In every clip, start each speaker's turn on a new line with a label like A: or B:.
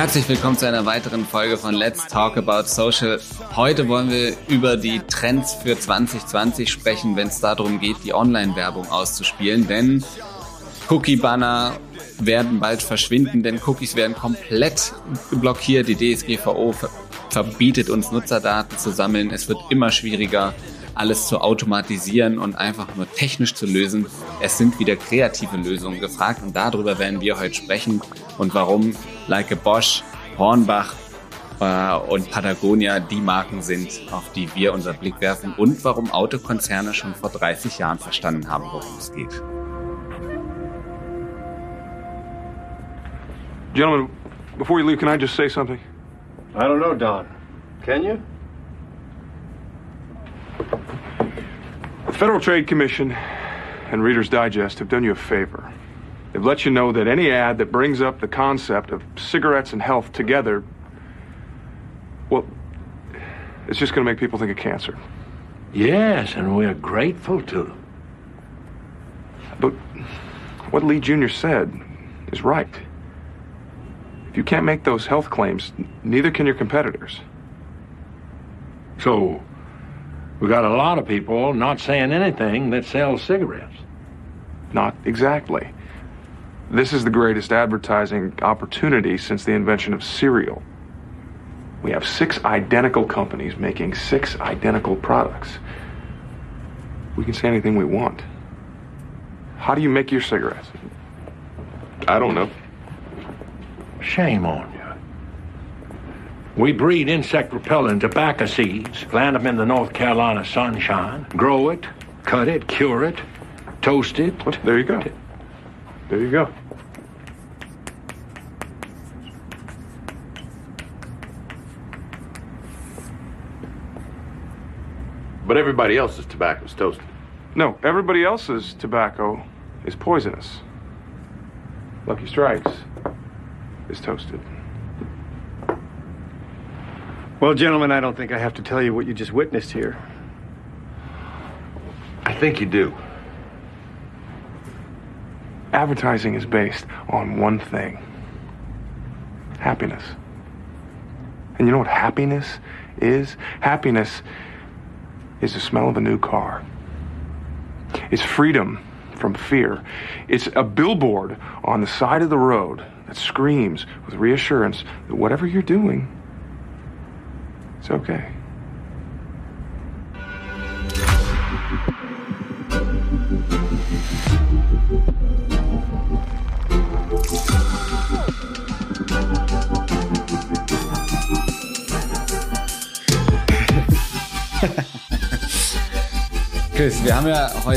A: Herzlich willkommen zu einer weiteren Folge von Let's Talk About Social. Heute wollen wir über die Trends für 2020 sprechen, wenn es darum geht, die Online-Werbung auszuspielen. Denn Cookie-Banner werden bald verschwinden, denn Cookies werden komplett blockiert. Die DSGVO verbietet uns, Nutzerdaten zu sammeln. Es wird immer schwieriger, alles zu automatisieren und einfach nur technisch zu lösen. Es sind wieder kreative Lösungen gefragt und darüber werden wir heute sprechen und warum Like a Bosch, Hornbach und Patagonia die Marken sind, auf die wir unseren Blick werfen und warum Autokonzerne schon vor 30 Jahren verstanden haben, worum es geht.
B: Gentlemen, before you leave, can I just say something?
C: I don't know, Don. Can you?
B: The Federal Trade Commission and Reader's Digest have done you a favor. They've let you know that any ad that brings up the concept of cigarettes and health together, well, it's just going to make people think of cancer.
C: Yes, and we're grateful to them.
B: But what Lee Jr. said is right. If you can't make those health claims, neither can your competitors.
C: So, we got a lot of people not saying anything that sells cigarettes.
B: Not exactly. This is the greatest advertising opportunity since the invention of cereal. We have 6 identical companies making 6 identical products. We can say anything we want. How do you make your cigarettes? I don't know.
C: Shame on you. We breed insect-repellent tobacco seeds, plant them in the North Carolina sunshine, grow it, cut it, cure it, toast it.
B: Well, there you go. There you go.
D: But everybody else's tobacco is toasted.
B: No, everybody else's tobacco is poisonous. Lucky Strikes is toasted.
E: Well, gentlemen, I don't think I have to tell you what you just witnessed here.
D: I think you do.
B: Advertising is based on one thing: happiness. And you know what happiness is? Happiness is the smell of a new car. It's freedom from fear. It's a billboard on the side of the road that screams with reassurance that whatever you're doing, it's okay.
A: Chris, wir haben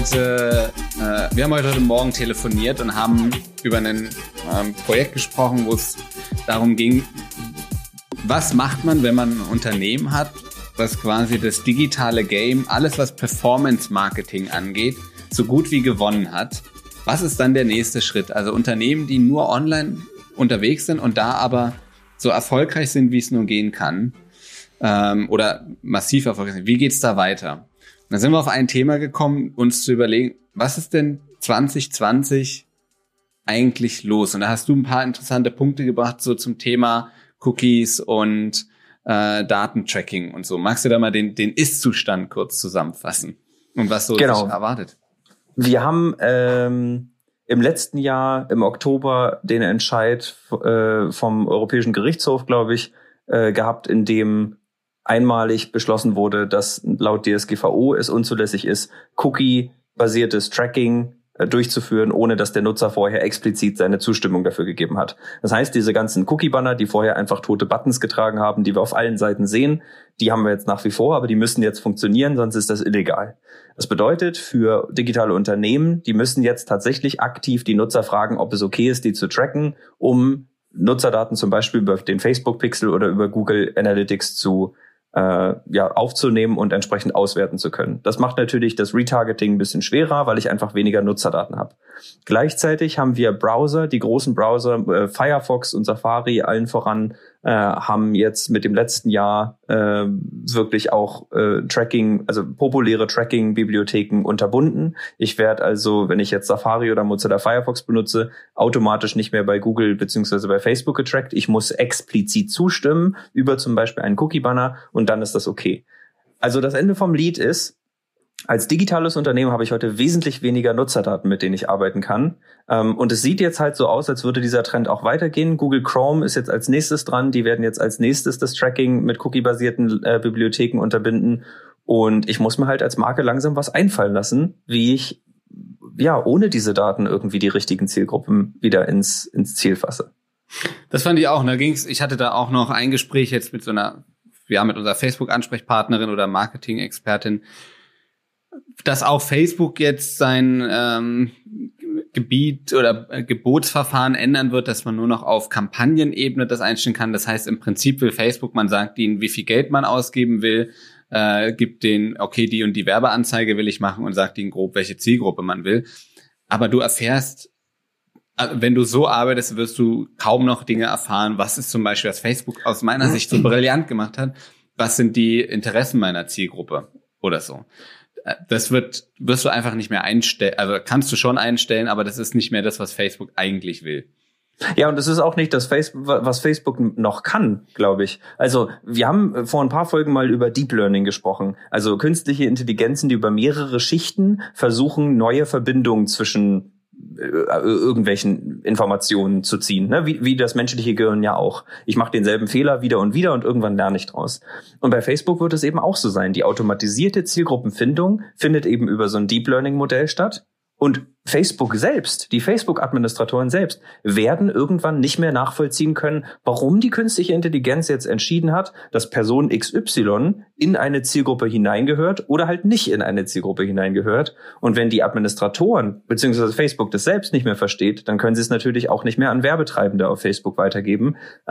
A: heute Morgen telefoniert und haben über ein Projekt gesprochen, wo es darum ging, was macht man, wenn man ein Unternehmen hat, was quasi das digitale Game, alles was Performance-Marketing angeht, so gut wie gewonnen hat. Was ist dann der nächste Schritt? Also Unternehmen, die nur online unterwegs sind und da aber so erfolgreich sind, wie es nur gehen kann, oder massiv erfolgreich sind. Wie geht's da weiter? Und dann sind wir auf ein Thema gekommen, uns zu überlegen, was ist denn 2020 eigentlich los? Und da hast du ein paar interessante Punkte gebracht, so zum Thema Cookies und Datentracking und so. Magst du da mal den Ist-Zustand kurz zusammenfassen und was so sich erwartet?
F: Wir haben im letzten Jahr, im Oktober, den Entscheid vom Europäischen Gerichtshof, glaube ich, gehabt, in dem einmalig beschlossen wurde, dass laut DSGVO es unzulässig ist, Cookie-basiertes Tracking durchzuführen, ohne dass der Nutzer vorher explizit seine Zustimmung dafür gegeben hat. Das heißt, diese ganzen Cookie-Banner, die vorher einfach tote Buttons getragen haben, die wir auf allen Seiten sehen, die haben wir jetzt nach wie vor, aber die müssen jetzt funktionieren, sonst ist das illegal. Das bedeutet, für digitale Unternehmen, die müssen jetzt tatsächlich aktiv die Nutzer fragen, ob es okay ist, die zu tracken, um Nutzerdaten zum Beispiel über den Facebook-Pixel oder über Google Analytics zu aufzunehmen und entsprechend auswerten zu können. Das macht natürlich das Retargeting ein bisschen schwerer, weil ich einfach weniger Nutzerdaten habe. Gleichzeitig haben wir Browser, die großen Browser, Firefox und Safari allen voran, haben jetzt mit dem letzten Jahr wirklich auch Tracking, also populäre Tracking-Bibliotheken unterbunden. Ich werde also, wenn ich jetzt Safari oder Mozilla Firefox benutze, automatisch nicht mehr bei Google beziehungsweise bei Facebook getrackt. Ich muss explizit zustimmen über zum Beispiel einen Cookie-Banner und dann ist das okay. Also das Ende vom Lied ist, als digitales Unternehmen habe ich heute wesentlich weniger Nutzerdaten, mit denen ich arbeiten kann. Und es sieht jetzt halt so aus, als würde dieser Trend auch weitergehen. Google Chrome ist jetzt als nächstes dran. Die werden jetzt als nächstes das Tracking mit cookie-basierten Bibliotheken unterbinden. Und ich muss mir halt als Marke langsam was einfallen lassen, wie ich ohne diese Daten irgendwie die richtigen Zielgruppen wieder ins Ziel fasse.
A: Das fand ich auch. Ich hatte da auch noch ein Gespräch jetzt mit mit unserer Facebook-Ansprechpartnerin oder Marketing-Expertin, dass auch Facebook jetzt sein Gebiet oder Gebotsverfahren ändern wird, dass man nur noch auf Kampagnenebene das einstellen kann. Das heißt, im Prinzip will Facebook, man sagt ihnen, wie viel Geld man ausgeben will, gibt denen, okay, die und die Werbeanzeige will ich machen und sagt ihnen grob, welche Zielgruppe man will. Aber du erfährst, wenn du so arbeitest, wirst du kaum noch Dinge erfahren. Was ist zum Beispiel, was Facebook aus meiner Sicht so brillant gemacht hat? Was sind die Interessen meiner Zielgruppe oder so? Das wirst du einfach nicht mehr einstellen. Also kannst du schon einstellen, aber das ist nicht mehr das, was Facebook eigentlich will.
F: Ja, und das ist auch nicht das was Facebook noch kann, glaube ich. Also wir haben vor ein paar Folgen mal über Deep Learning gesprochen. Also künstliche Intelligenzen, die über mehrere Schichten versuchen, neue Verbindungen zwischen irgendwelchen Informationen zu ziehen, ne? Wie das menschliche Gehirn ja auch. Ich mache denselben Fehler wieder und irgendwann lerne ich draus. Und bei Facebook wird es eben auch so sein. Die automatisierte Zielgruppenfindung findet eben über so ein Deep Learning Modell statt. Und Facebook selbst, die Facebook-Administratoren selbst, werden irgendwann nicht mehr nachvollziehen können, warum die künstliche Intelligenz jetzt entschieden hat, dass Person XY in eine Zielgruppe hineingehört oder halt nicht in eine Zielgruppe hineingehört. Und wenn die Administratoren bzw. Facebook das selbst nicht mehr versteht, dann können sie es natürlich auch nicht mehr an Werbetreibende auf Facebook weitergeben.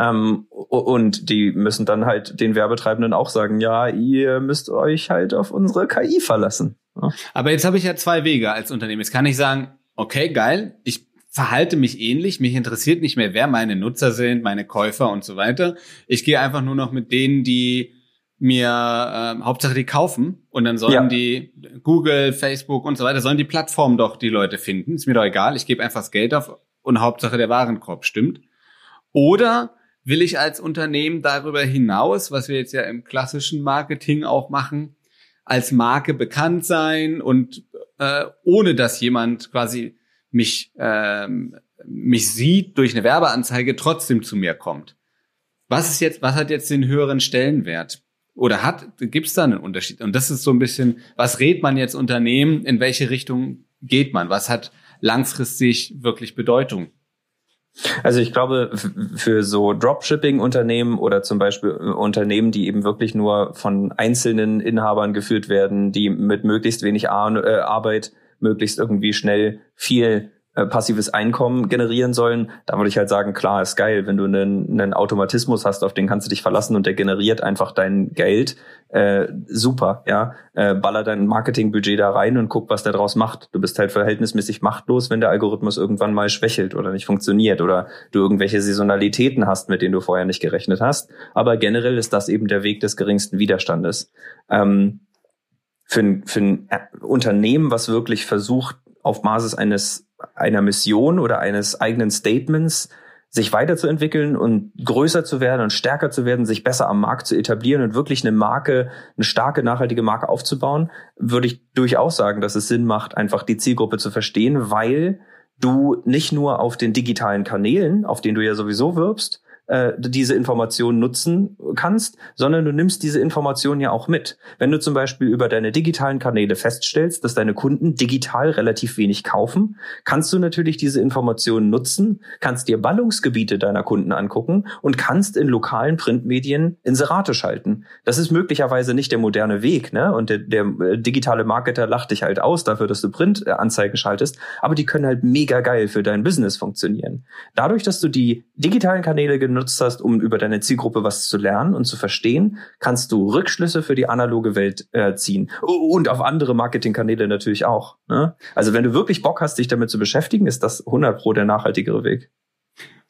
F: Und die müssen dann halt den Werbetreibenden auch sagen, ja, ihr müsst euch halt auf unsere KI verlassen. Ja.
A: Aber jetzt habe ich ja zwei Wege als Unternehmen. Jetzt kann ich sagen, okay, geil, ich verhalte mich ähnlich, mich interessiert nicht mehr, wer meine Nutzer sind, meine Käufer und so weiter. Ich gehe einfach nur noch mit denen, die mir Hauptsache die kaufen und dann sollen die Google, Facebook und so weiter, sollen die Plattform doch die Leute finden. Ist mir doch egal, ich gebe einfach das Geld auf und Hauptsache der Warenkorb stimmt. Oder will ich als Unternehmen darüber hinaus, was wir jetzt ja im klassischen Marketing auch machen, als Marke bekannt sein und ohne dass jemand quasi mich sieht durch eine Werbeanzeige trotzdem zu mir kommt. Was hat jetzt den höheren Stellenwert? Oder gibt's da einen Unterschied? Und das ist so ein bisschen, was rät man jetzt Unternehmen? In welche Richtung geht man? Was hat langfristig wirklich Bedeutung?
F: Also ich glaube, für so Dropshipping-Unternehmen oder zum Beispiel Unternehmen, die eben wirklich nur von einzelnen Inhabern geführt werden, die mit möglichst wenig Arbeit möglichst irgendwie schnell viel passives Einkommen generieren sollen, da würde ich halt sagen, klar, ist geil, wenn du einen Automatismus hast, auf den kannst du dich verlassen und der generiert einfach dein Geld. Super, ja. Baller dein Marketingbudget da rein und guck, was der draus macht. Du bist halt verhältnismäßig machtlos, wenn der Algorithmus irgendwann mal schwächelt oder nicht funktioniert oder du irgendwelche Saisonalitäten hast, mit denen du vorher nicht gerechnet hast. Aber generell ist das eben der Weg des geringsten Widerstandes. Für ein Unternehmen, was wirklich versucht, auf Basis einer Mission oder eines eigenen Statements sich weiterzuentwickeln und größer zu werden und stärker zu werden, sich besser am Markt zu etablieren und wirklich eine starke, nachhaltige Marke aufzubauen, würde ich durchaus sagen, dass es Sinn macht, einfach die Zielgruppe zu verstehen, weil du nicht nur auf den digitalen Kanälen, auf denen du ja sowieso wirbst, diese Informationen nutzen kannst, sondern du nimmst diese Informationen ja auch mit. Wenn du zum Beispiel über deine digitalen Kanäle feststellst, dass deine Kunden digital relativ wenig kaufen, kannst du natürlich diese Informationen nutzen, kannst dir Ballungsgebiete deiner Kunden angucken und kannst in lokalen Printmedien Inserate schalten. Das ist möglicherweise nicht der moderne Weg, ne? Und der digitale Marketer lacht dich halt aus dafür, dass du Printanzeigen schaltest, aber die können halt mega geil für dein Business funktionieren. Dadurch, dass du die digitalen Kanäle genutzt hast, um über deine Zielgruppe was zu lernen und zu verstehen, kannst du Rückschlüsse für die analoge Welt ziehen. Und auf andere Marketingkanäle natürlich auch. Ne? Also wenn du wirklich Bock hast, dich damit zu beschäftigen, ist das 100% der nachhaltigere Weg.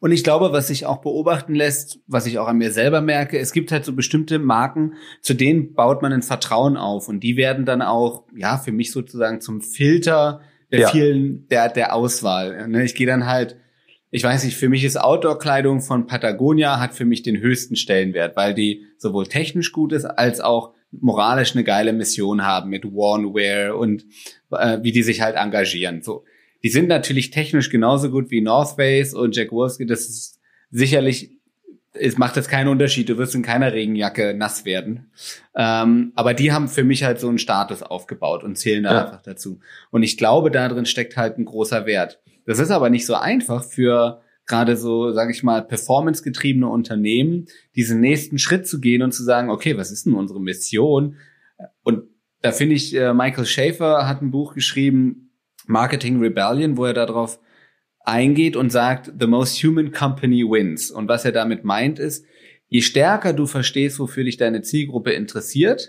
A: Und ich glaube, was sich auch beobachten lässt, was ich auch an mir selber merke, es gibt halt so bestimmte Marken, zu denen baut man ein Vertrauen auf. Und die werden dann auch, ja, für mich sozusagen zum Filter der vielen, der Auswahl. Ich gehe dann halt, ich weiß nicht, für mich ist Outdoor-Kleidung von Patagonia hat für mich den höchsten Stellenwert, weil die sowohl technisch gut ist, als auch moralisch eine geile Mission haben mit Worn-Wear und wie die sich halt engagieren. So. Die sind natürlich technisch genauso gut wie North Face und Jack Wolfskin. Das ist sicherlich, es macht jetzt keinen Unterschied. Du wirst in keiner Regenjacke nass werden. Aber die haben für mich halt so einen Status aufgebaut und zählen da einfach dazu. Und ich glaube, da drin steckt halt ein großer Wert. Das ist aber nicht so einfach für gerade so, sage ich mal, performancegetriebene Unternehmen, diesen nächsten Schritt zu gehen und zu sagen, okay, was ist denn unsere Mission? Und da finde ich, Michael Schaefer hat ein Buch geschrieben, Marketing Rebellion, wo er darauf eingeht und sagt, the most human company wins. Und was er damit meint ist, je stärker du verstehst, wofür dich deine Zielgruppe interessiert,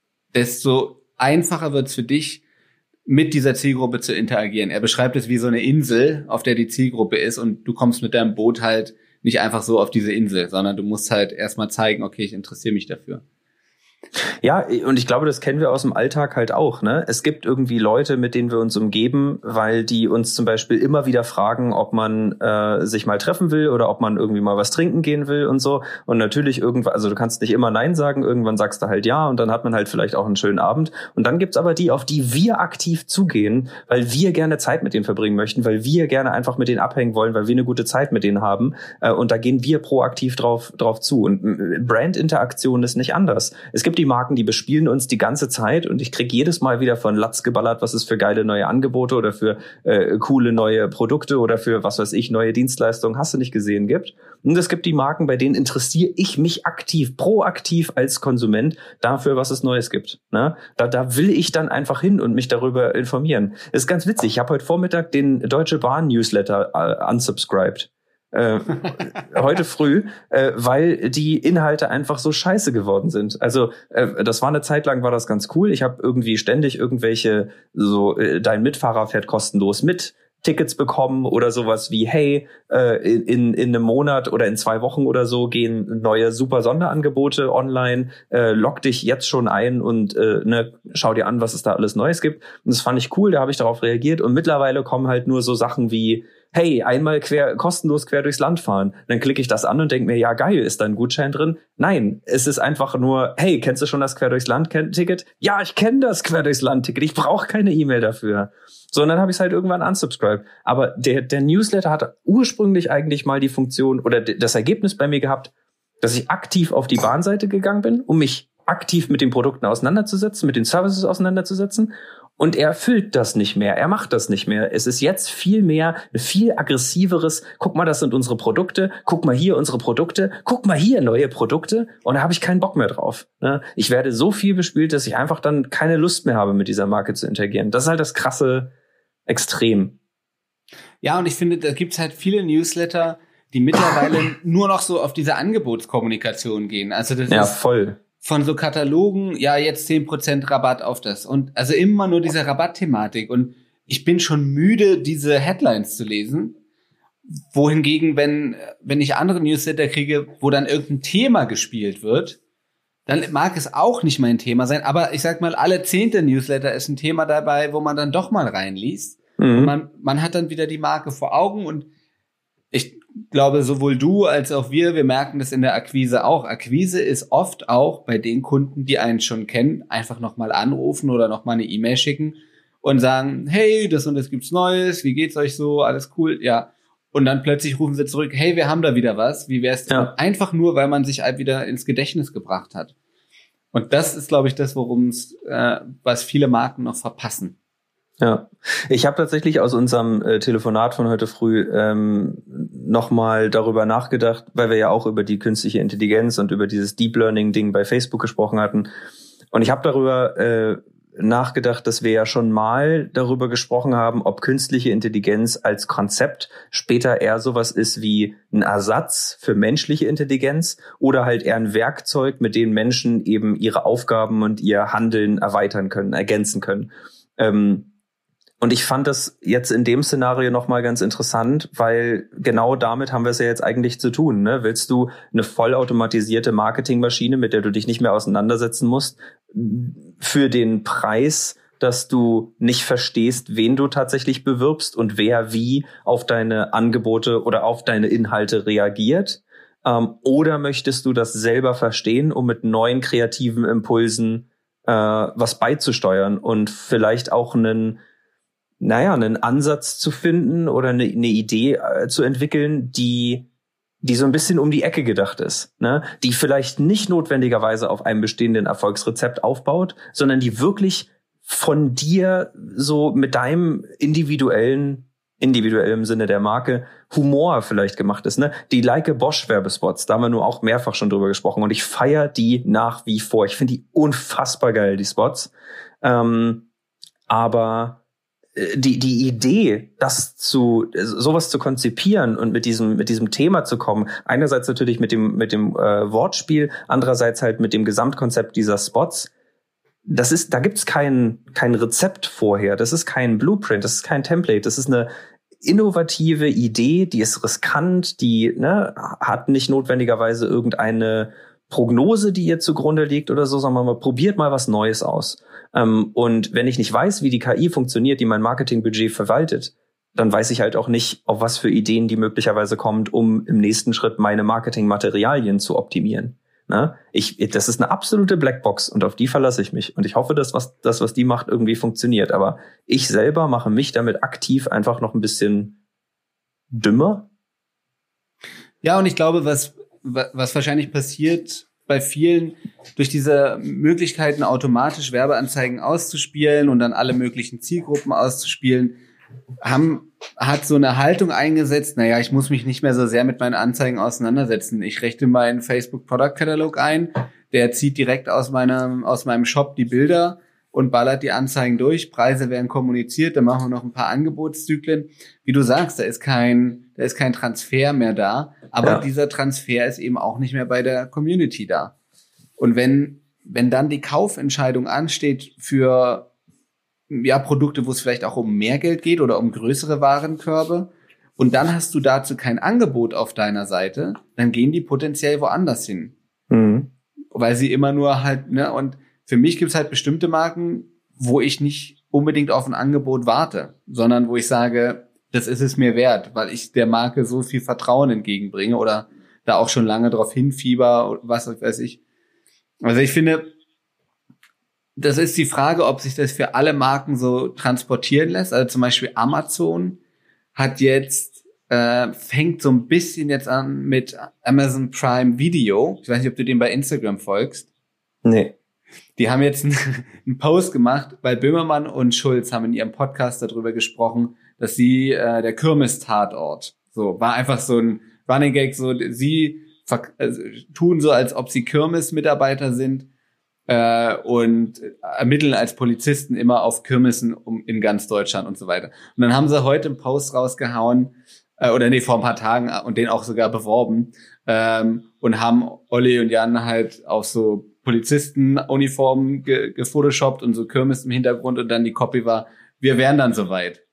A: desto einfacher wird es für dich, mit dieser Zielgruppe zu interagieren. Er beschreibt es wie so eine Insel, auf der die Zielgruppe ist und du kommst mit deinem Boot halt nicht einfach so auf diese Insel, sondern du musst halt erstmal zeigen, okay, ich interessiere mich dafür.
F: Ja, und ich glaube, das kennen wir aus dem Alltag halt auch, ne? Es gibt irgendwie Leute, mit denen wir uns umgeben, weil die uns zum Beispiel immer wieder fragen, ob man sich mal treffen will oder ob man irgendwie mal was trinken gehen will und so. Und natürlich irgendwann, also du kannst nicht immer Nein sagen, irgendwann sagst du halt ja und dann hat man halt vielleicht auch einen schönen Abend. Und dann gibt's aber die, auf die wir aktiv zugehen, weil wir gerne Zeit mit denen verbringen möchten, weil wir gerne einfach mit denen abhängen wollen, weil wir eine gute Zeit mit denen haben. Und da gehen wir proaktiv drauf zu. Und Brandinteraktion ist nicht anders. Es gibt die Marken, die bespielen uns die ganze Zeit und ich krieg jedes Mal wieder von Latz geballert, was es für geile neue Angebote oder für coole neue Produkte oder für, was weiß ich, neue Dienstleistungen, hast du nicht gesehen, gibt. Und es gibt die Marken, bei denen interessiere ich mich aktiv, proaktiv als Konsument dafür, was es Neues gibt. Ne? Da will ich dann einfach hin und mich darüber informieren. Das ist ganz witzig, ich habe heute Vormittag den Deutsche Bahn Newsletter unsubscribed. Heute früh, weil die Inhalte einfach so scheiße geworden sind. Also das war eine Zeit lang, war das ganz cool. Ich habe irgendwie ständig irgendwelche so dein Mitfahrer fährt kostenlos mit Tickets bekommen oder sowas wie, hey, in einem Monat oder in 2 Wochen oder so gehen neue super Sonderangebote online, log dich jetzt schon ein und schau dir an, was es da alles Neues gibt. Und das fand ich cool, da habe ich darauf reagiert und mittlerweile kommen halt nur so Sachen wie, hey, einmal kostenlos quer durchs Land fahren. Dann klicke ich das an und denke mir, ja geil, ist da ein Gutschein drin? Nein, es ist einfach nur, hey, kennst du schon das Quer durchs Land-Ticket? Ja, ich kenne das Quer durchs Land-Ticket, ich brauche keine E-Mail dafür. So, und dann habe ich es halt irgendwann unsubscribed. Aber der Newsletter hatte ursprünglich eigentlich mal die Funktion oder das Ergebnis bei mir gehabt, dass ich aktiv auf die Bahnseite gegangen bin, um mich aktiv mit den Produkten auseinanderzusetzen, mit den Services auseinanderzusetzen. Und er erfüllt das nicht mehr, er macht das nicht mehr. Es ist jetzt viel mehr, viel aggressiveres, guck mal, das sind unsere Produkte, guck mal hier unsere Produkte, guck mal hier neue Produkte und da habe ich keinen Bock mehr drauf. Ich werde so viel bespielt, dass ich einfach dann keine Lust mehr habe, mit dieser Marke zu interagieren. Das ist halt das krasse Extrem.
A: Ja, und ich finde, da gibt's halt viele Newsletter, die mittlerweile nur noch so auf diese Angebotskommunikation gehen. Also das
F: ja,
A: ist
F: voll.
A: Von so Katalogen, ja, jetzt 10% Rabatt auf das. Und also immer nur diese Rabattthematik. Und ich bin schon müde, diese Headlines zu lesen. Wohingegen, wenn ich andere Newsletter kriege, wo dann irgendein Thema gespielt wird, dann mag es auch nicht mein Thema sein. Aber ich sag mal, alle 10. Newsletter ist ein Thema dabei, wo man dann doch mal reinliest. Und man hat dann wieder die Marke vor Augen. Und ich glaube, sowohl du als auch wir merken das in der Akquise auch. Akquise ist oft auch bei den Kunden, die einen schon kennen, einfach nochmal anrufen oder nochmal eine E-Mail schicken und sagen, hey, das und das gibt's Neues, wie geht's euch so, alles cool, ja. Und dann plötzlich rufen sie zurück, hey, wir haben da wieder was, wie wär's denn? Ja. Einfach nur, weil man sich halt wieder ins Gedächtnis gebracht hat. Und das ist, glaube ich, das, was viele Marken noch verpassen.
F: Ja, ich habe tatsächlich aus unserem Telefonat von heute früh nochmal darüber nachgedacht, weil wir ja auch über die künstliche Intelligenz und über dieses Deep Learning-Ding bei Facebook gesprochen hatten. Und ich habe darüber nachgedacht, dass wir ja schon mal darüber gesprochen haben, ob künstliche Intelligenz als Konzept später eher sowas ist wie ein Ersatz für menschliche Intelligenz oder halt eher ein Werkzeug, mit dem Menschen eben ihre Aufgaben und ihr Handeln erweitern können, ergänzen können. Und ich fand das jetzt in dem Szenario nochmal ganz interessant, weil genau damit haben wir es ja jetzt eigentlich zu tun. Ne? Willst du eine vollautomatisierte Marketingmaschine, mit der du dich nicht mehr auseinandersetzen musst, für den Preis, dass du nicht verstehst, wen du tatsächlich bewirbst und wer wie auf deine Angebote oder auf deine Inhalte reagiert? Oder möchtest du das selber verstehen, um mit neuen kreativen Impulsen was beizusteuern und vielleicht auch einen Ansatz zu finden oder eine Idee zu entwickeln, die so ein bisschen um die Ecke gedacht ist, ne? Die vielleicht nicht notwendigerweise auf einem bestehenden Erfolgsrezept aufbaut, sondern die wirklich von dir so mit deinem individuellem Sinne der Marke Humor vielleicht gemacht ist, ne? Die Like Bosch Werbespots, da haben wir nur auch mehrfach schon drüber gesprochen und ich feiere die nach wie vor. Ich finde die unfassbar geil, die Spots. Aber die Idee, sowas zu konzipieren und mit diesem Thema zu kommen, einerseits natürlich mit dem Wortspiel, andererseits halt mit dem Gesamtkonzept dieser Spots, da gibt's kein Rezept vorher, das ist kein Blueprint, das ist kein Template, das ist eine innovative Idee, die ist riskant, die hat nicht notwendigerweise irgendeine Prognose, die ihr zugrunde liegt oder so, sondern man probiert mal was Neues aus. Und wenn ich nicht weiß, wie die KI funktioniert, die mein Marketingbudget verwaltet, dann weiß ich halt auch nicht, auf was für Ideen die möglicherweise kommt, um im nächsten Schritt meine Marketingmaterialien zu optimieren. Ne? Das ist eine absolute Blackbox und auf die verlasse ich mich. Und ich hoffe, dass was die macht, irgendwie funktioniert. Aber ich selber mache mich damit aktiv einfach noch ein bisschen dümmer.
A: Ja, und ich glaube, was wahrscheinlich passiert bei vielen, durch diese Möglichkeiten, automatisch Werbeanzeigen auszuspielen und dann alle möglichen Zielgruppen auszuspielen, hat so eine Haltung eingesetzt, naja, ich muss mich nicht mehr so sehr mit meinen Anzeigen auseinandersetzen. Ich richte meinen Facebook Product Catalog ein, der zieht direkt aus meinem Shop die Bilder und ballert die Anzeigen durch, Preise werden kommuniziert, dann machen wir noch ein paar Angebotszyklen. Wie du sagst, da ist kein Transfer mehr da, aber dieser Transfer ist eben auch nicht mehr bei der Community da. Und wenn dann die Kaufentscheidung ansteht für Produkte, wo es vielleicht auch um mehr Geld geht oder um größere Warenkörbe, und dann hast du dazu kein Angebot auf deiner Seite, dann gehen die potenziell woanders hin. Mhm. Weil sie immer nur halt, und für mich gibt's halt bestimmte Marken, wo ich nicht unbedingt auf ein Angebot warte, sondern wo ich sage, das ist es mir wert, weil ich der Marke so viel Vertrauen entgegenbringe oder da auch schon lange drauf hinfieber, was weiß ich. Also ich finde, das ist die Frage, ob sich das für alle Marken so transportieren lässt. Also zum Beispiel Amazon hat jetzt, fängt so ein bisschen jetzt an mit Amazon Prime Video. Ich weiß nicht, ob du dem bei Instagram folgst.
F: Nee.
A: Die haben jetzt einen Post gemacht, weil Böhmermann und Schulz haben in ihrem Podcast darüber gesprochen, dass sie der Kirmes-Tatort, so war einfach so ein Running Gag, so sie tun so, als ob sie Kirmes-Mitarbeiter sind und ermitteln als Polizisten immer auf Kirmessen in ganz Deutschland und so weiter. Und dann haben sie heute einen Post rausgehauen, vor ein paar Tagen und den auch sogar beworben und haben Olli und Jan halt auf so Polizistenuniformen gefotoshoppt und so Kirmes im Hintergrund und dann die Copy war, wir wären dann soweit.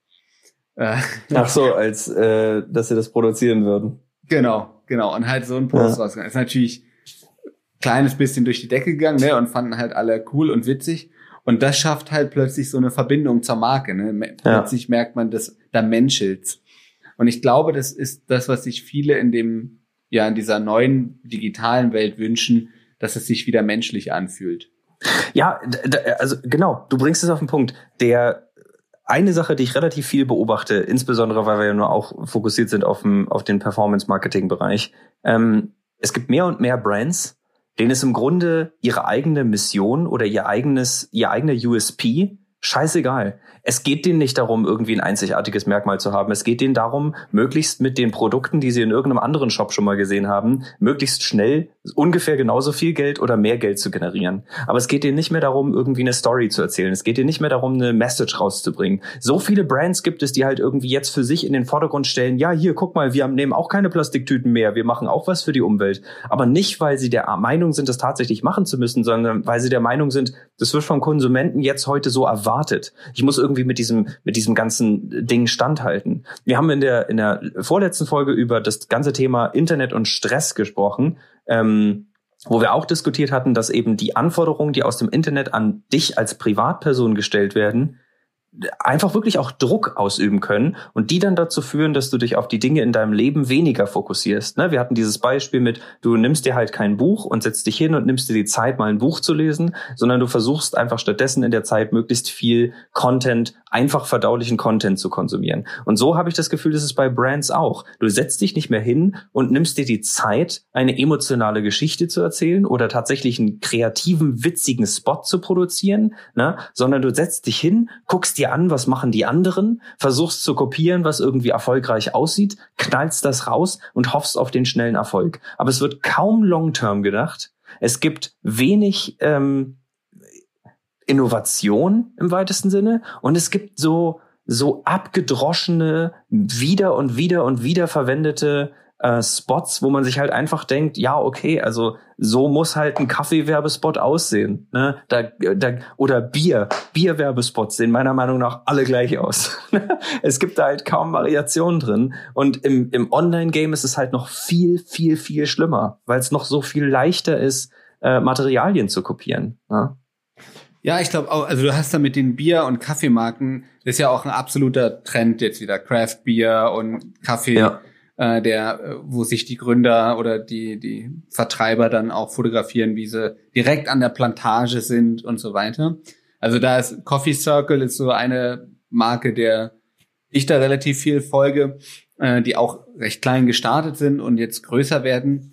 F: Ach so, als dass sie das produzieren würden.
A: Genau. Und halt so ein Post rausgegangen. Ist natürlich ein kleines bisschen durch die Decke gegangen, ne, und fanden halt alle cool und witzig. Und das schafft halt plötzlich so eine Verbindung zur Marke, ne. Plötzlich merkt man, dass da menschelt's. Und ich glaube, das ist das, was sich viele in dieser neuen digitalen Welt wünschen, dass es sich wieder menschlich anfühlt.
F: Ja, also genau, du bringst es auf den Punkt. Eine Sache, die ich relativ viel beobachte, insbesondere weil wir ja nur auch fokussiert sind auf den Performance-Marketing-Bereich. Es gibt mehr und mehr Brands, denen ist im Grunde ihre eigene Mission oder ihr eigener USP scheißegal. Es geht denen nicht darum, irgendwie ein einzigartiges Merkmal zu haben. Es geht denen darum, möglichst mit den Produkten, die sie in irgendeinem anderen Shop schon mal gesehen haben, möglichst schnell ungefähr genauso viel Geld oder mehr Geld zu generieren. Aber es geht denen nicht mehr darum, irgendwie eine Story zu erzählen. Es geht denen nicht mehr darum, eine Message rauszubringen. So viele Brands gibt es, die halt irgendwie jetzt für sich in den Vordergrund stellen, ja, hier, guck mal, wir nehmen auch keine Plastiktüten mehr, wir machen auch was für die Umwelt. Aber nicht, weil sie der Meinung sind, das tatsächlich machen zu müssen, sondern weil sie der Meinung sind, Das wird vom Konsumenten jetzt heute so erwartet. Ich muss irgendwie mit diesem ganzen Ding standhalten. Wir haben in der vorletzten Folge über das ganze Thema Internet und Stress gesprochen, wo wir auch diskutiert hatten, dass eben die Anforderungen, die aus dem Internet an dich als Privatperson gestellt werden, einfach wirklich auch Druck ausüben können und die dann dazu führen, dass du dich auf die Dinge in deinem Leben weniger fokussierst. Ne? Wir hatten dieses Beispiel mit, du nimmst dir halt kein Buch und setzt dich hin und nimmst dir die Zeit, mal ein Buch zu lesen, sondern du versuchst einfach stattdessen in der Zeit möglichst viel Content, einfach verdaulichen Content zu konsumieren. Und so habe ich das Gefühl, das ist bei Brands auch. Du setzt dich nicht mehr hin und nimmst dir die Zeit, eine emotionale Geschichte zu erzählen oder tatsächlich einen kreativen, witzigen Spot zu produzieren, ne? Sondern du setzt dich hin, guckst dir an, was machen die anderen, versuchst zu kopieren, was irgendwie erfolgreich aussieht, knallst das raus und hoffst auf den schnellen Erfolg. Aber es wird kaum long-term gedacht. Es gibt wenig Innovation im weitesten Sinne und es gibt so abgedroschene, wieder und wieder verwendete Spots, wo man sich halt einfach denkt, ja, okay, also so muss halt ein Kaffee-Werbespot aussehen, ne? Oder Bier-Werbespots sehen meiner Meinung nach alle gleich aus. Es gibt da halt kaum Variationen drin und im Online-Game ist es halt noch viel, viel, viel schlimmer, weil es noch so viel leichter ist, Materialien zu kopieren, ne?
A: Ja, ich glaube auch, also du hast da mit den Bier- und Kaffeemarken, das ist ja auch ein absoluter Trend jetzt wieder, Craft Beer und Kaffee, ja. Wo sich die Gründer oder die Vertreiber dann auch fotografieren, wie sie direkt an der Plantage sind und so weiter. Also da ist Coffee Circle ist so eine Marke, der ich da relativ viel folge, die auch recht klein gestartet sind und jetzt größer werden.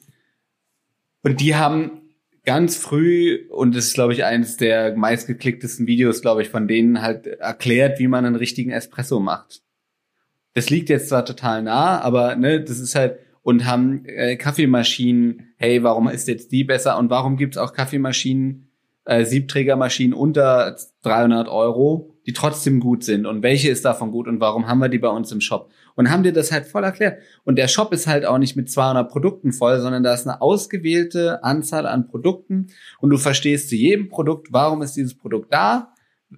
A: Und die haben ganz früh, und das ist, glaube ich, eines der meistgeklicktesten Videos, glaube ich, von denen halt erklärt, wie man einen richtigen Espresso macht. Das liegt jetzt zwar total nah, aber ne, das ist halt, und haben Kaffeemaschinen, hey, warum ist jetzt die besser und warum gibt's auch Kaffeemaschinen, Siebträgermaschinen unter 300 €, die trotzdem gut sind und welche ist davon gut und warum haben wir die bei uns im Shop? Und haben dir das halt voll erklärt. Und der Shop ist halt auch nicht mit 200 Produkten voll, sondern da ist eine ausgewählte Anzahl an Produkten und du verstehst zu jedem Produkt, warum ist dieses Produkt da,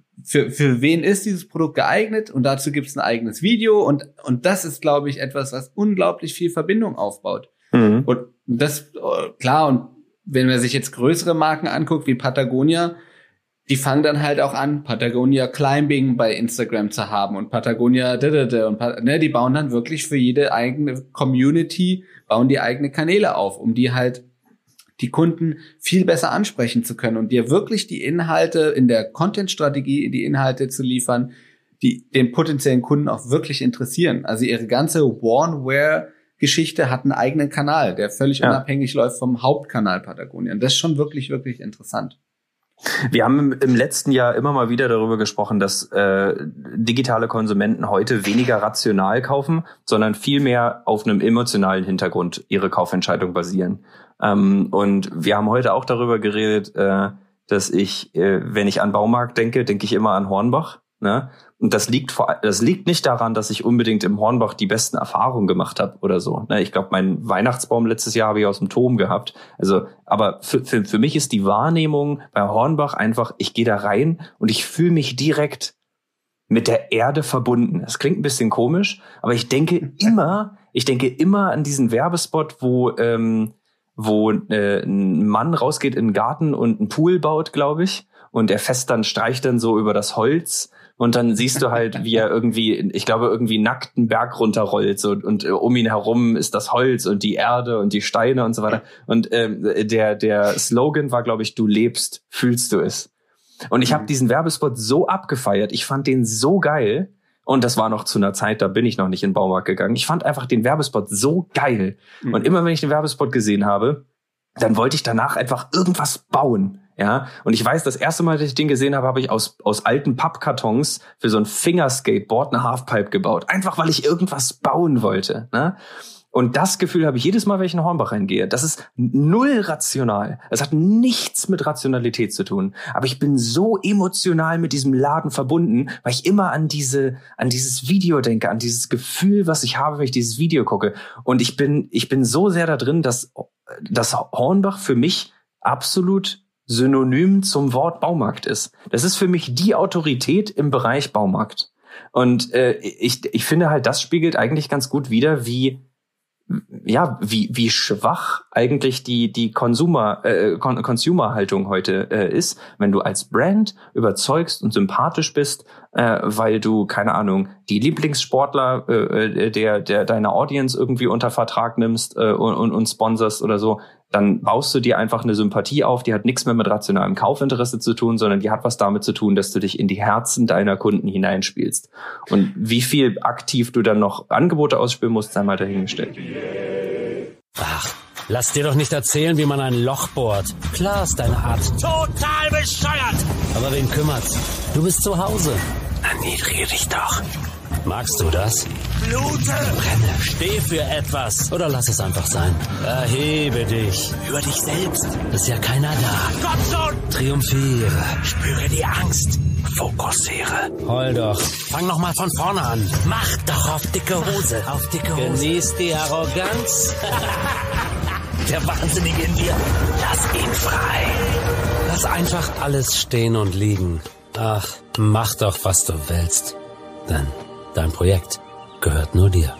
A: für wen ist dieses Produkt geeignet und dazu gibt es ein eigenes Video und das ist, glaube ich, etwas, was unglaublich viel Verbindung aufbaut. Mhm. Und das, klar, und wenn man sich jetzt größere Marken anguckt, wie Patagonia, die fangen dann halt auch an, Patagonia Climbing bei Instagram zu haben und Patagonia und die bauen dann wirklich für jede eigene Community, bauen die eigene Kanäle auf, um die halt die Kunden viel besser ansprechen zu können und dir wirklich die Inhalte in der Content-Strategie, die Inhalte zu liefern, die den potenziellen Kunden auch wirklich interessieren. Also ihre ganze Worn-Wear-Geschichte hat einen eigenen Kanal, der völlig unabhängig läuft vom Hauptkanal Patagonia. Und das ist schon wirklich, wirklich interessant.
F: Wir haben im letzten Jahr immer mal wieder darüber gesprochen, dass digitale Konsumenten heute weniger rational kaufen, sondern viel mehr auf einem emotionalen Hintergrund ihre Kaufentscheidung basieren. Und wir haben heute auch darüber geredet, dass ich, wenn ich an Baumarkt denke ich immer an Hornbach. Ne? Und das liegt nicht daran, dass ich unbedingt im Hornbach die besten Erfahrungen gemacht habe oder so. Ne? Ich glaube, meinen Weihnachtsbaum letztes Jahr habe ich aus dem Turm gehabt. Also, aber für mich ist die Wahrnehmung bei Hornbach einfach, ich gehe da rein und ich fühle mich direkt mit der Erde verbunden. Das klingt ein bisschen komisch, aber ich denke immer an diesen Werbespot, wo ein Mann rausgeht in den Garten und einen Pool baut, glaube ich. Und er streicht dann so über das Holz. Und dann siehst du halt, wie er irgendwie nackt einen Berg runterrollt. So, und um ihn herum ist das Holz und die Erde und die Steine und so weiter. Und der Slogan war, glaube ich, du lebst, fühlst du es. Und ich habe diesen Werbespot so abgefeiert. Ich fand den so geil. Und das war noch zu einer Zeit, da bin ich noch nicht in den Baumarkt gegangen. Ich fand einfach den Werbespot so geil. Mhm. Und immer wenn ich den Werbespot gesehen habe, dann wollte ich danach einfach irgendwas bauen. Ja, und ich weiß, das erste Mal, dass ich den gesehen habe, habe ich aus alten Pappkartons für so ein Fingerskateboard eine Halfpipe gebaut. Einfach, weil ich irgendwas bauen wollte. Ne? Und das Gefühl habe ich jedes Mal, wenn ich in Hornbach reingehe. Das ist null rational. Es hat nichts mit Rationalität zu tun. Aber ich bin so emotional mit diesem Laden verbunden, weil ich immer an dieses Video denke, an dieses Gefühl, was ich habe, wenn ich dieses Video gucke. Und ich bin so sehr da drin, dass Hornbach für mich absolut synonym zum Wort Baumarkt ist. Das ist für mich die Autorität im Bereich Baumarkt. Und ich finde halt, das spiegelt eigentlich ganz gut wider, wie schwach eigentlich die Consumer-Haltung heute ist, wenn du als Brand überzeugst und sympathisch bist, weil du, keine Ahnung, die Lieblingssportler der deiner Audience irgendwie unter Vertrag nimmst und sponsorst oder so, dann baust du dir einfach eine Sympathie auf, die hat nichts mehr mit rationalem Kaufinteresse zu tun, sondern die hat was damit zu tun, dass du dich in die Herzen deiner Kunden hineinspielst. Und wie viel aktiv du dann noch Angebote ausspielen musst, sei mal dahingestellt.
G: Ach, lass dir doch nicht erzählen, wie man ein Loch bohrt. Klar ist deine Art total bescheuert. Aber wen kümmert's? Du bist zu Hause. Erniedrige dich doch. Magst du das? Blute! Brenne! Steh für etwas! Oder lass es einfach sein. Erhebe dich. Über dich selbst. Ist ja keiner da. Komm schon! Triumphiere. Spüre die Angst. Fokussiere. Heul doch. Fang noch mal von vorne an. Mach doch auf dicke Hose. Auf dicke Hose. Genieß die Arroganz. Der Wahnsinnige in dir. Lass ihn frei. Lass einfach alles stehen und liegen. Ach, mach doch, was du willst. Denn dein Projekt gehört nur dir.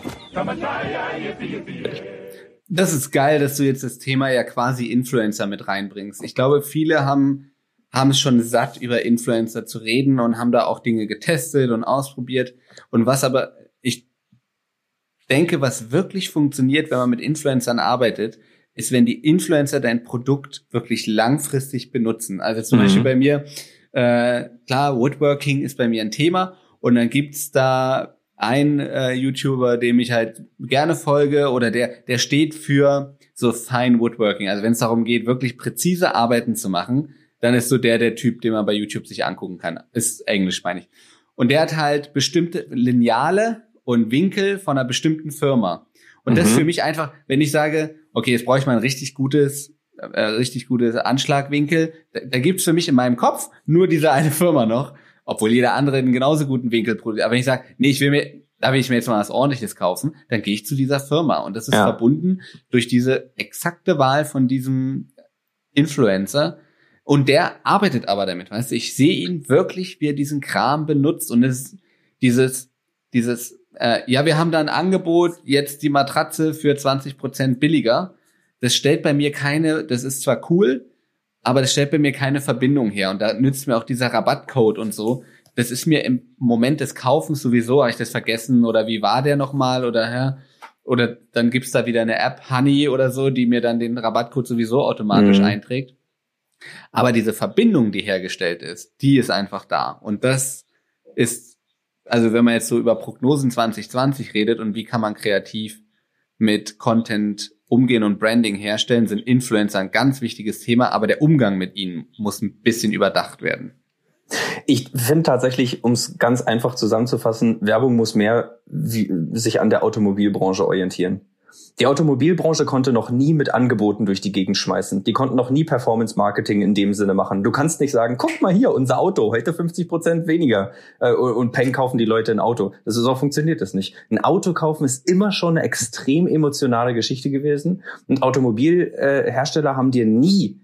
A: Das ist geil, dass du jetzt das Thema ja quasi Influencer mit reinbringst. Ich glaube, viele haben es schon satt, über Influencer zu reden und haben da auch Dinge getestet und ausprobiert. Und was aber, ich denke, was wirklich funktioniert, wenn man mit Influencern arbeitet, ist, wenn die Influencer dein Produkt wirklich langfristig benutzen. Also zum Beispiel bei mir, klar, Woodworking ist bei mir ein Thema. Und dann gibt's da einen YouTuber, dem ich halt gerne folge, oder der steht für so Fine Woodworking. Also wenn es darum geht, wirklich präzise Arbeiten zu machen, dann ist so der Typ, den man bei YouTube sich angucken kann. Ist Englisch, meine ich. Und der hat halt bestimmte Lineale und Winkel von einer bestimmten Firma. Und das ist für mich einfach, wenn ich sage, okay, jetzt brauche ich mal ein richtig gutes Anschlagwinkel, da gibt's für mich in meinem Kopf nur diese eine Firma noch. Obwohl jeder andere einen genauso guten Winkel produziert. Aber wenn ich sage, nee, da will ich mir jetzt mal was Ordentliches kaufen, dann gehe ich zu dieser Firma. Und das ist verbunden durch diese exakte Wahl von diesem Influencer. Und der arbeitet aber damit, weißt du? Ich sehe ihn wirklich, wie er diesen Kram benutzt. Und es ist wir haben da ein Angebot, jetzt die Matratze für 20% billiger. Das stellt bei mir das ist zwar cool, aber das stellt bei mir keine Verbindung her. Und da nützt mir auch dieser Rabattcode und so. Das ist mir im Moment des Kaufens sowieso, habe ich das vergessen, oder wie war der nochmal, oder dann gibt's da wieder eine App, Honey oder so, die mir dann den Rabattcode sowieso automatisch einträgt. Aber diese Verbindung, die hergestellt ist, die ist einfach da. Und das ist, also wenn man jetzt so über Prognosen 2020 redet und wie kann man kreativ mit Content umgehen und Branding herstellen, sind Influencer ein ganz wichtiges Thema, aber der Umgang mit ihnen muss ein bisschen überdacht werden.
F: Ich finde tatsächlich, um es ganz einfach zusammenzufassen, Werbung muss mehr sich an der Automobilbranche orientieren. Die Automobilbranche konnte noch nie mit Angeboten durch die Gegend schmeißen. Die konnten noch nie Performance-Marketing in dem Sinne machen. Du kannst nicht sagen, guck mal hier, unser Auto, heute 50% weniger. Und Peng kaufen die Leute ein Auto. So funktioniert das nicht. Ein Auto kaufen ist immer schon eine extrem emotionale Geschichte gewesen. Und Automobilhersteller haben dir nie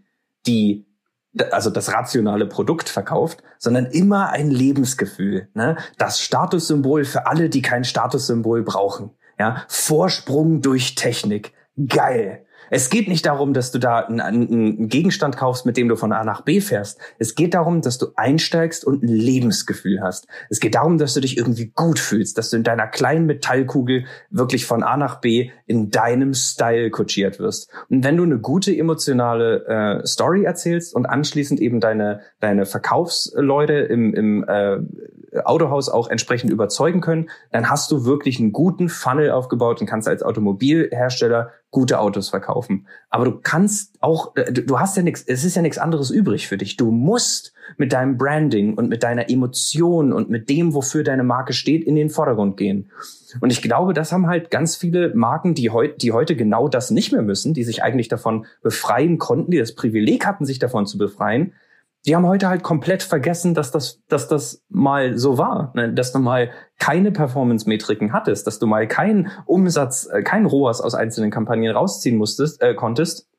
F: das rationale Produkt verkauft, sondern immer ein Lebensgefühl. Ne? Das Statussymbol für alle, die kein Statussymbol brauchen. Ja, Vorsprung durch Technik. Geil. Es geht nicht darum, dass du da einen Gegenstand kaufst, mit dem du von A nach B fährst. Es geht darum, dass du einsteigst und ein Lebensgefühl hast. Es geht darum, dass du dich irgendwie gut fühlst, dass du in deiner kleinen Metallkugel wirklich von A nach B in deinem Style kutschiert wirst. Und wenn du eine gute emotionale Story erzählst und anschließend eben deine Verkaufsleute im Autohaus auch entsprechend überzeugen können, dann hast du wirklich einen guten Funnel aufgebaut und kannst als Automobilhersteller gute Autos verkaufen. Aber du kannst auch, du hast ja nichts, es ist ja nichts anderes übrig für dich. Du musst mit deinem Branding und mit deiner Emotion und mit dem, wofür deine Marke steht, in den Vordergrund gehen. Und ich glaube, das haben halt ganz viele Marken, die heute genau das nicht mehr müssen, die sich eigentlich davon befreien konnten, die das Privileg hatten, sich davon zu befreien. Die haben heute halt komplett vergessen, dass das mal so war, ne? Dass du mal keine Performance-Metriken hattest, dass du mal keinen Umsatz, keinen ROAS aus einzelnen Kampagnen rausziehen konntest,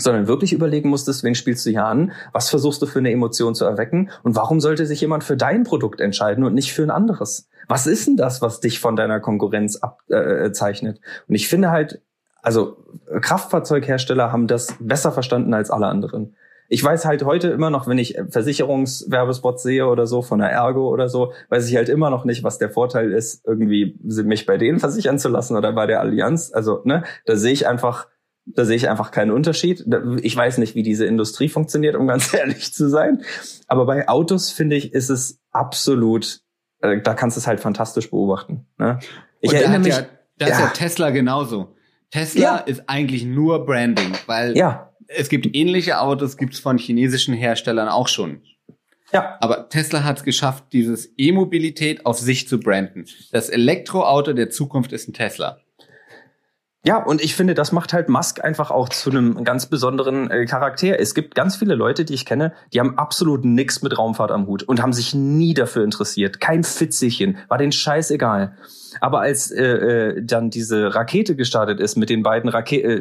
F: sondern wirklich überlegen musstest, wen spielst du hier an, was versuchst du für eine Emotion zu erwecken und warum sollte sich jemand für dein Produkt entscheiden und nicht für ein anderes? Was ist denn das, was dich von deiner Konkurrenz abzeichnet? Und ich finde halt, also Kraftfahrzeughersteller haben das besser verstanden als alle anderen. Ich weiß halt heute immer noch, wenn ich Versicherungswerbespots sehe oder so von der Ergo oder so, weiß ich halt immer noch nicht, was der Vorteil ist, irgendwie mich bei denen versichern zu lassen oder bei der Allianz. Also, ne, da sehe ich einfach keinen Unterschied. Ich weiß nicht, wie diese Industrie funktioniert, um ganz ehrlich zu sein. Aber bei Autos, finde ich, ist es absolut, da kannst du es halt fantastisch beobachten. Ne? Ich erinnere mich.
A: Da ist ja Tesla genauso. Tesla ist eigentlich nur Branding, weil es gibt ähnliche Autos, gibt's von chinesischen Herstellern auch schon. Ja. Aber Tesla hat es geschafft, dieses E-Mobilität auf sich zu branden. Das Elektroauto der Zukunft ist ein Tesla.
F: Ja, und ich finde, das macht halt Musk einfach auch zu einem ganz besonderen Charakter. Es gibt ganz viele Leute, die ich kenne, die haben absolut nichts mit Raumfahrt am Hut und haben sich nie dafür interessiert. Kein Fitzelchen, war denen scheißegal. Aber als dann diese Rakete gestartet ist mit den beiden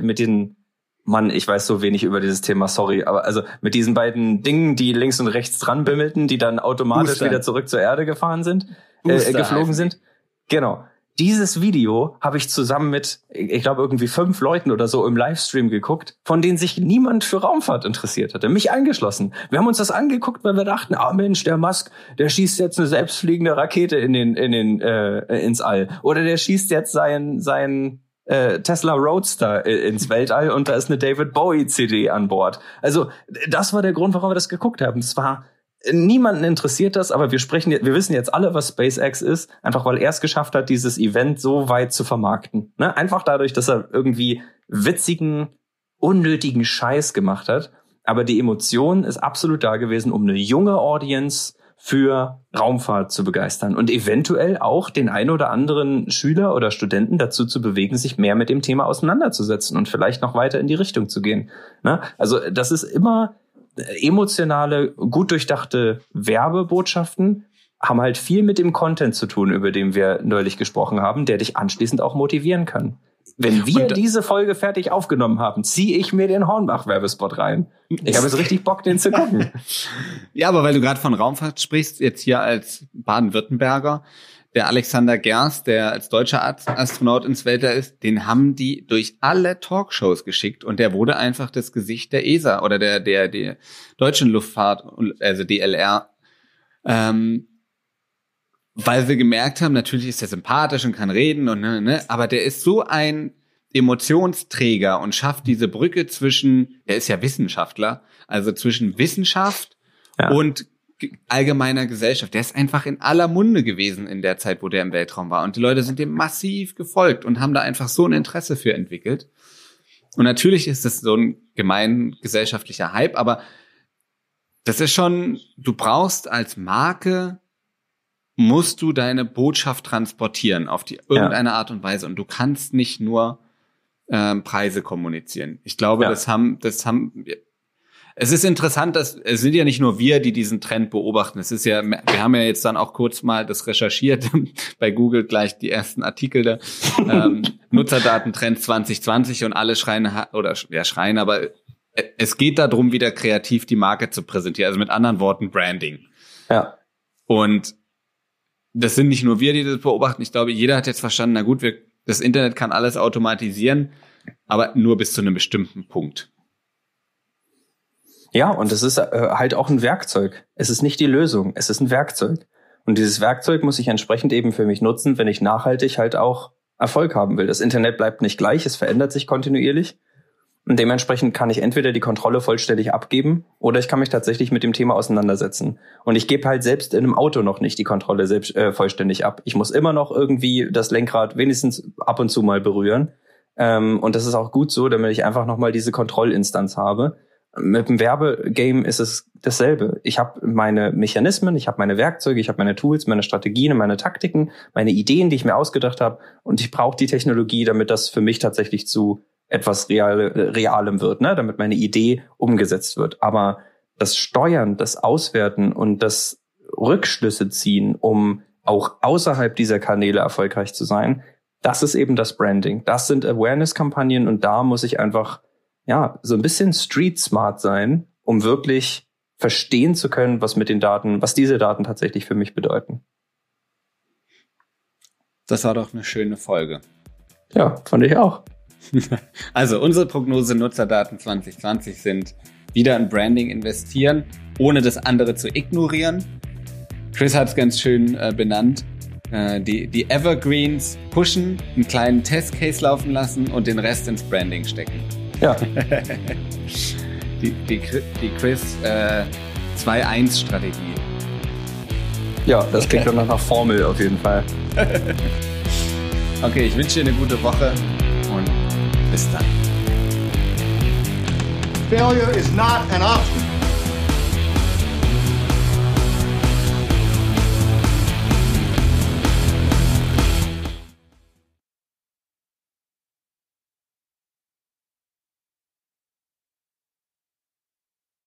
F: Mann, ich weiß so wenig über dieses Thema, sorry, aber also mit diesen beiden Dingen, die links und rechts dran bimmelten, die dann automatisch wieder zurück zur Erde geflogen sind. Genau. Dieses Video habe ich zusammen mit, ich glaube, irgendwie 5 Leuten oder so im Livestream geguckt, von denen sich niemand für Raumfahrt interessiert hatte, mich eingeschlossen. Wir haben uns das angeguckt, weil wir dachten, Mensch, der Musk, der schießt jetzt eine selbstfliegende Rakete ins All. Oder der schießt jetzt sein Tesla Roadster ins Weltall und da ist eine David Bowie CD an Bord. Also das war der Grund, warum wir das geguckt haben. Das war niemanden interessiert das, aber wir wissen jetzt alle, was SpaceX ist, einfach weil er es geschafft hat, dieses Event so weit zu vermarkten. Ne? Einfach dadurch, dass er irgendwie witzigen, unnötigen Scheiß gemacht hat. Aber die Emotion ist absolut da gewesen, um eine junge Audience für Raumfahrt zu begeistern und eventuell auch den ein oder anderen Schüler oder Studenten dazu zu bewegen, sich mehr mit dem Thema auseinanderzusetzen und vielleicht noch weiter in die Richtung zu gehen. Ne? Also das ist immer emotionale, gut durchdachte Werbebotschaften haben halt viel mit dem Content zu tun, über den wir neulich gesprochen haben, der dich anschließend auch motivieren kann. Wenn wir diese Folge fertig aufgenommen haben, ziehe ich mir den Hornbach-Werbespot rein. Ich habe jetzt richtig Bock, den zu gucken.
A: Ja, aber weil du gerade von Raumfahrt sprichst, jetzt hier als Baden-Württemberger, der Alexander Gerst, der als deutscher Astronaut ins Weltall ist, den haben die durch alle Talkshows geschickt und der wurde einfach das Gesicht der ESA oder der deutschen Luftfahrt, also DLR, weil wir gemerkt haben, natürlich ist er sympathisch und kann reden und aber der ist so ein Emotionsträger und schafft diese Brücke zwischen, er ist ja Wissenschaftler, also zwischen Wissenschaft und allgemeiner Gesellschaft. Der ist einfach in aller Munde gewesen in der Zeit, wo der im Weltraum war. Und die Leute sind dem massiv gefolgt und haben da einfach so ein Interesse für entwickelt. Und natürlich ist das so ein gemeingesellschaftlicher Hype, aber das ist schon, du brauchst als Marke, musst du deine Botschaft transportieren auf die irgendeine Art und Weise. Und du kannst nicht nur Preise kommunizieren. Ich glaube, es ist interessant, dass es sind ja nicht nur wir, die diesen Trend beobachten. Es ist ja, wir haben ja jetzt dann auch kurz mal das recherchiert bei Google gleich die ersten Artikel der Nutzerdatentrend 2020 und alle schreien, aber es geht darum, wieder kreativ die Marke zu präsentieren. Also mit anderen Worten Branding. Ja. Und das sind nicht nur wir, die das beobachten. Ich glaube, jeder hat jetzt verstanden, na gut, das Internet kann alles automatisieren, aber nur bis zu einem bestimmten Punkt.
F: Ja, und es ist halt auch ein Werkzeug. Es ist nicht die Lösung, es ist ein Werkzeug. Und dieses Werkzeug muss ich entsprechend eben für mich nutzen, wenn ich nachhaltig halt auch Erfolg haben will. Das Internet bleibt nicht gleich, es verändert sich kontinuierlich. Und dementsprechend kann ich entweder die Kontrolle vollständig abgeben oder ich kann mich tatsächlich mit dem Thema auseinandersetzen. Und ich gebe halt selbst in einem Auto noch nicht die Kontrolle vollständig ab. Ich muss immer noch irgendwie das Lenkrad wenigstens ab und zu mal berühren. Und das ist auch gut so, damit ich einfach nochmal diese Kontrollinstanz habe. Mit dem Werbegame ist es dasselbe. Ich habe meine Mechanismen, ich habe meine Werkzeuge, ich habe meine Tools, meine Strategien, meine Taktiken, meine Ideen, die ich mir ausgedacht habe. Und ich brauche die Technologie, damit das für mich tatsächlich zu etwas Realem wird, ne? Damit meine Idee umgesetzt wird. Aber das Steuern, das Auswerten und das Rückschlüsse ziehen, um auch außerhalb dieser Kanäle erfolgreich zu sein, das ist eben das Branding. Das sind Awareness-Kampagnen und da muss ich einfach so ein bisschen street smart sein, um wirklich verstehen zu können, was diese Daten tatsächlich für mich bedeuten.
A: Das war doch eine schöne Folge.
F: Ja, fand ich auch.
A: Also unsere Prognose Nutzerdaten 2020 sind wieder in Branding investieren, ohne das andere zu ignorieren. Chris hat es ganz schön benannt. Die Evergreens pushen, einen kleinen Testcase laufen lassen und den Rest ins Branding stecken.
F: Ja.
A: die Chris 2-1-Strategie.
F: Ja, das klingt doch nach einer Formel auf jeden Fall.
A: Okay, ich wünsche dir eine gute Woche und bis dann.
H: Failure is not an option.